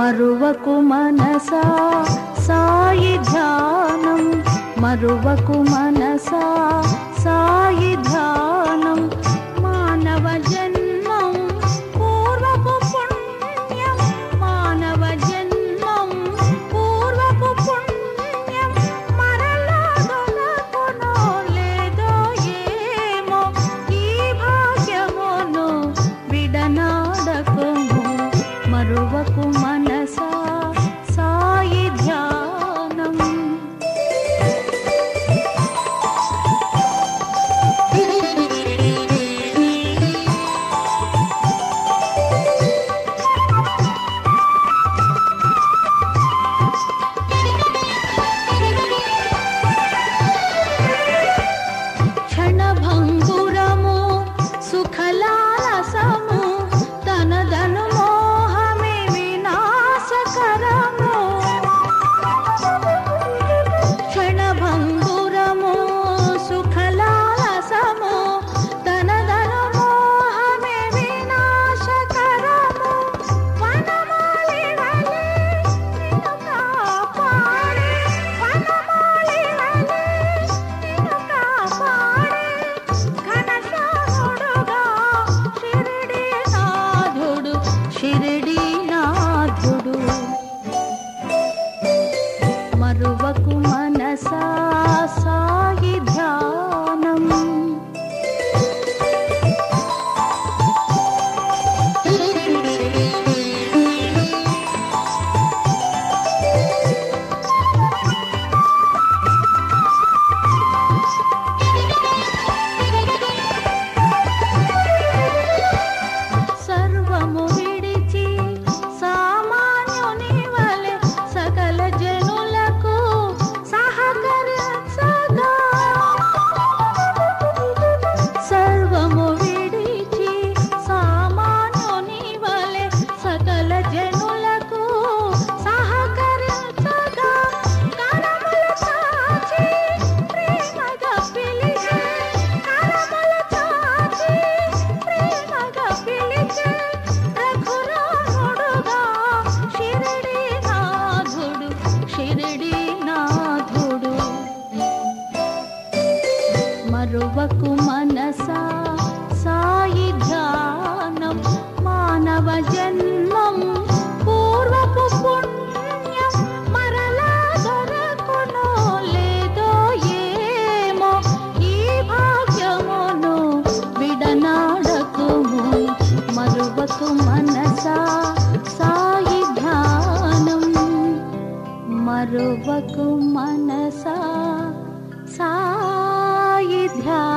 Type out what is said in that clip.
మరువకు మనసా సాయి ధ్యానం, మరువకు మనసా సాయి ధ్యానం. మానవ జన్మం పూర్వపు పుణ్యం, మానవ జన్మం పూర్వపు పుణ్యం. మరలా దొరకునో లేదో ఏమో, ఈ భాగ్యమును విడనాడకుము. మరువకు మనసా సాయి ధ్యానం. క్షణభంగురము సుఖలాలసము, తనదను మోహమే వినాశకరము. క్షణభంగురము సుఖలాలసము, తనదను మోహమే వినాశకరము. వనమాలి వలె నిన్ను కాపాడే, వనమాలి వలె నిన్ను కాపాడే ఘనశ్యాముడుగా షిరిడీ నాథుడు, షిరిడీ నాథుడు. మరువకు మనసా సాయి ధ్యానం. సర్వము విడిచి సామాన్యుని వలె సకల జనులకు సహకరించగా, సర్వము విడిచి సామాన్యుని వలె సకల జనులకు సహకరించగా, కరములు చాచి ప్రేమగా పిలిచే, కరములు చాచి ప్రేమగా పిలిచే రఘురాముడుగా షిరిడీ నాథుడు, షిరిడీ నాథుడు. మరువకు మనసా సాయి ధ్యానం, మానవ జన్మం పూర్వపు పుణ్యం. మరలా దొరకునో లేదో ఏమో, ఈ భాగ్యమును విడనాడకుము. మరువకు మనసా సాయి ధ్యానం, మరువకు మనసా సాయి ధ్యానం.